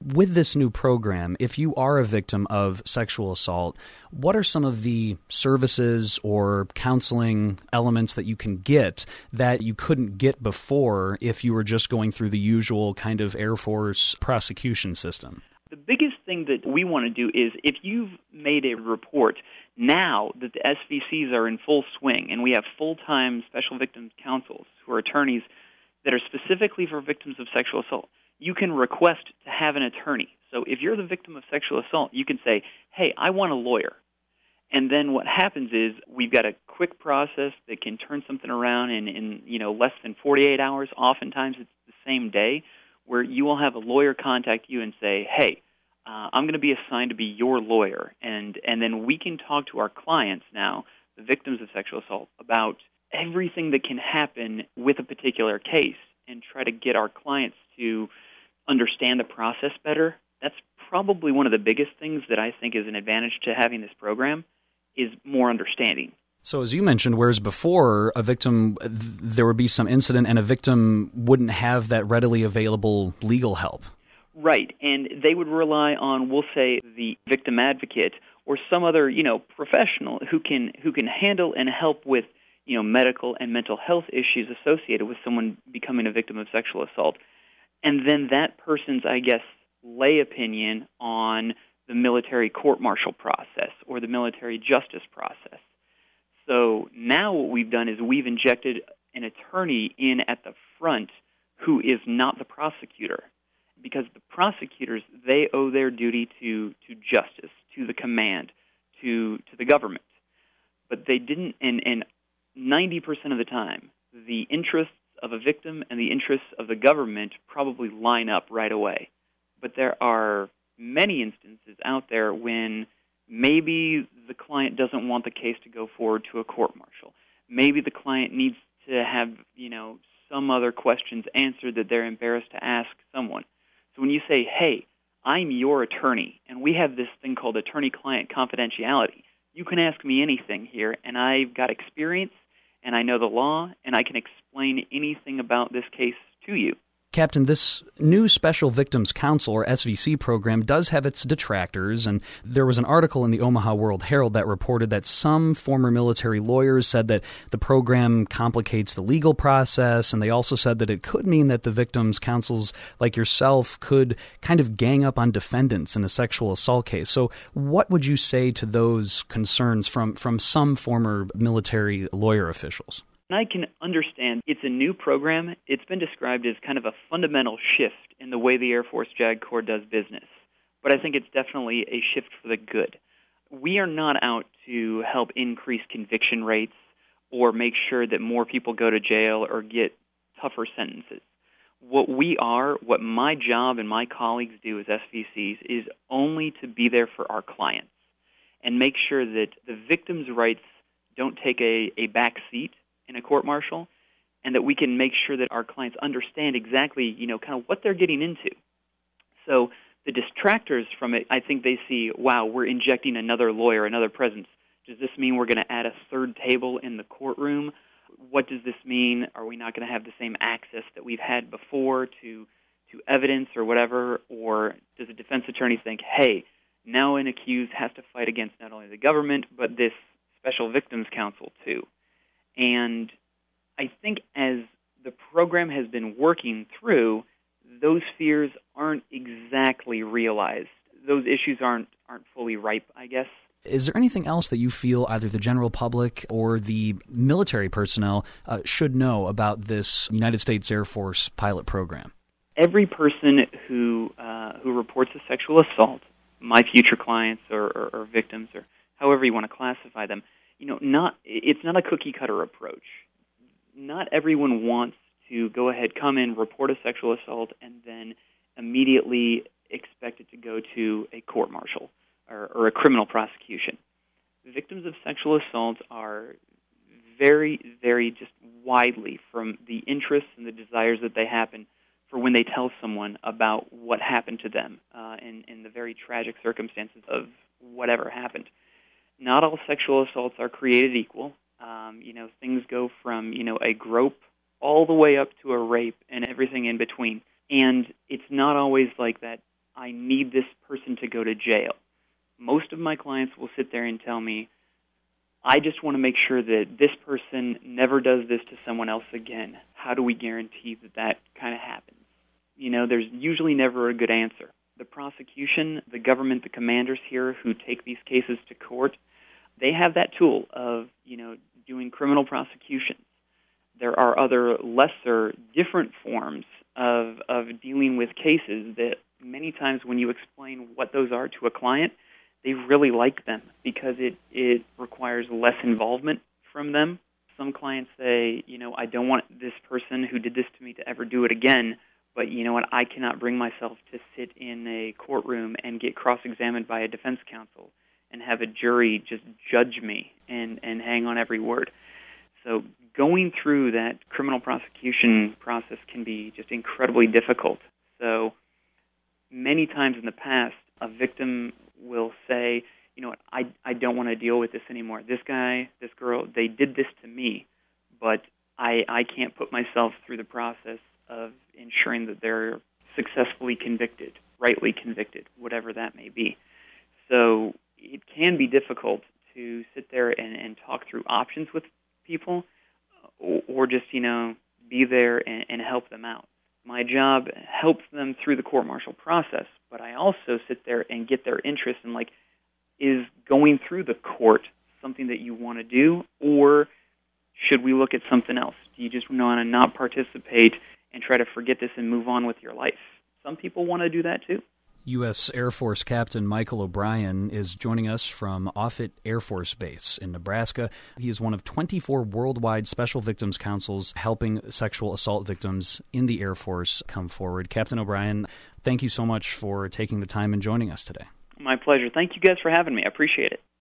With this new program, if you are a victim of sexual assault, what are some of the services or counseling elements that you can get that you couldn't get before if you were just going through the usual kind of Air Force prosecution system? The biggest thing that we want to do is if you've made a report, now that the SVCs are in full swing and we have full-time special victims counsels who are attorneys that are specifically for victims of sexual assault, you can request to have an attorney. So if you're the victim of sexual assault, you can say, hey, I want a lawyer. And then what happens is we've got a quick process that can turn something around in less than 48 hours. Oftentimes it's the same day where you will have a lawyer contact you and say, hey, I'm going to be assigned to be your lawyer. And then we can talk to our clients now, the victims of sexual assault, about everything that can happen with a particular case and try to get our clients to understand the process better. That's probably one of the biggest things that I think is an advantage to having this program is more understanding. So as you mentioned, whereas before a victim, there would be some incident and a victim wouldn't have that readily available legal help. Right, and they would rely on, we'll say, the victim advocate or some other, professional who can handle and help with, medical and mental health issues associated with someone becoming a victim of sexual assault. And then that person's, lay opinion on the military court-martial process or the military justice process. So now what we've done is we've injected an attorney in at the front who is not the prosecutor, because the prosecutors, they owe their duty to justice, to the command, to the government. But they didn't, and 90% of the time, the interests of a victim and the interests of the government probably line up right away. But there are many instances out there when maybe the client doesn't want the case to go forward to a court-martial. Maybe the client needs to have, some other questions answered that they're embarrassed to ask someone. So when you say, hey, I'm your attorney, and we have this thing called attorney-client confidentiality, you can ask me anything here, and I've got experience, and I know the law, and I can explain anything about this case to you. Captain, this new Special Victims Counsel, or SVC program, does have its detractors, and there was an article in the Omaha World-Herald that reported that some former military lawyers said that the program complicates the legal process, and they also said that it could mean that the victims' counsels like yourself could kind of gang up on defendants in a sexual assault case. So what would you say to those concerns from some former military lawyer officials? And I can understand it's a new program. It's been described as kind of a fundamental shift in the way the Air Force JAG Corps does business. But I think it's definitely a shift for the good. We are not out to help increase conviction rates or make sure that more people go to jail or get tougher sentences. What my job and my colleagues do as SVCs is only to be there for our clients and make sure that the victims' rights don't take a back seat in a court-martial, and that we can make sure that our clients understand exactly, kind of what they're getting into. So the distractors from it, I think they see, wow, we're injecting another lawyer, another presence. Does this mean we're going to add a third table in the courtroom? What does this mean? Are we not going to have the same access that we've had before to evidence or whatever? Or does a defense attorney think, hey, now an accused has to fight against not only the government, but this Special Victims Counsel too? And I think as the program has been working through, those fears aren't exactly realized. Those issues aren't fully ripe, I guess. Is there anything else that you feel either the general public or the military personnel should know about this United States Air Force pilot program? Every person who reports a sexual assault, my future clients or victims or however you want to classify them, it's not a cookie-cutter approach. Not everyone wants to go ahead, come in, report a sexual assault, and then immediately expect it to go to a court-martial or a criminal prosecution. Victims of sexual assault are very, very just widely from the interests and the desires that they happen for when they tell someone about what happened to them in the very tragic circumstances of whatever happened. Not all sexual assaults are created equal. Things go from, a grope all the way up to a rape and everything in between. And it's not always like that I need this person to go to jail. Most of my clients will sit there and tell me, I just want to make sure that this person never does this to someone else again. How do we guarantee that that kind of happens? There's usually never a good answer. The prosecution, the government, the commanders here who take these cases to court, they have that tool of, doing criminal prosecutions. There are other lesser, different forms of dealing with cases that many times when you explain what those are to a client, they really like them because it requires less involvement from them. Some clients say, I don't want this person who did this to me to ever do it again, but you know what, I cannot bring myself to sit in a courtroom and get cross-examined by a defense counsel and have a jury just judge me and hang on every word. So going through that criminal prosecution process can be just incredibly difficult. So many times in the past, a victim will say, I don't want to deal with this anymore. This guy, this girl, they did this to me, but I can't put myself through the process of ensuring that they're successfully convicted, rightly convicted, whatever that may be. So it can be difficult to sit there and talk through options with people or just, be there and help them out. My job helps them through the court-martial process, but I also sit there and get their interest in, is going through the court something that you want to do, or should we look at something else? Do you just want to not participate and try to forget this and move on with your life? Some people want to do that too. U.S. Air Force Captain Michael O'Brien is joining us from Offutt Air Force Base in Nebraska. He is one of 24 worldwide Special Victims Councils helping sexual assault victims in the Air Force come forward. Captain O'Brien, thank you so much for taking the time and joining us today. My pleasure. Thank you guys for having me. I appreciate it.